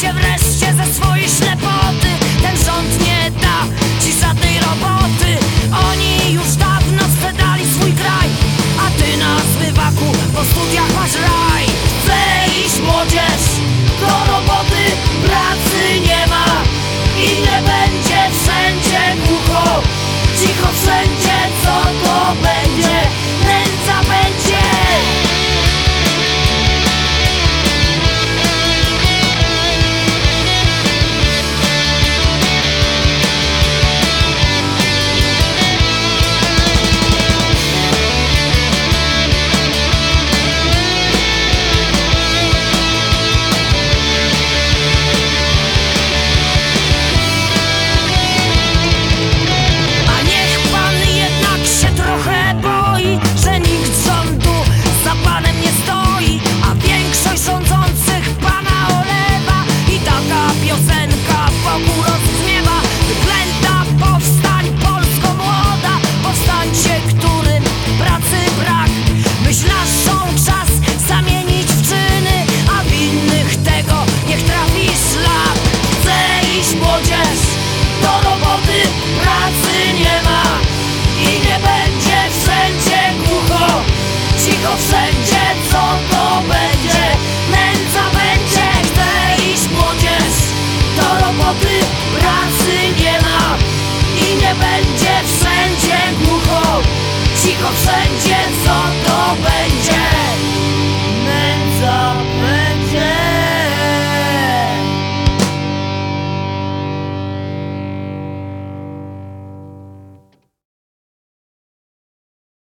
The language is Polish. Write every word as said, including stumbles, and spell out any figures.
się wreszcie ze swojej ślepoty. Ten rząd nie da ci żadnej roboty. Oni już dawno sprzedali swój kraj, a ty na zmywaku po studiach masz raj. Chce iść młodzież do roboty, pracy nie ma i nie będzie. Wszędzie głucho, cicho wszędzie, co to będzie? Nędza będzie. Wszędzie, co to będzie? Nędza będzie. Chce iść młodzież do roboty, pracy nie ma i nie będzie. Wszędzie głucho, cicho wszędzie, co to będzie?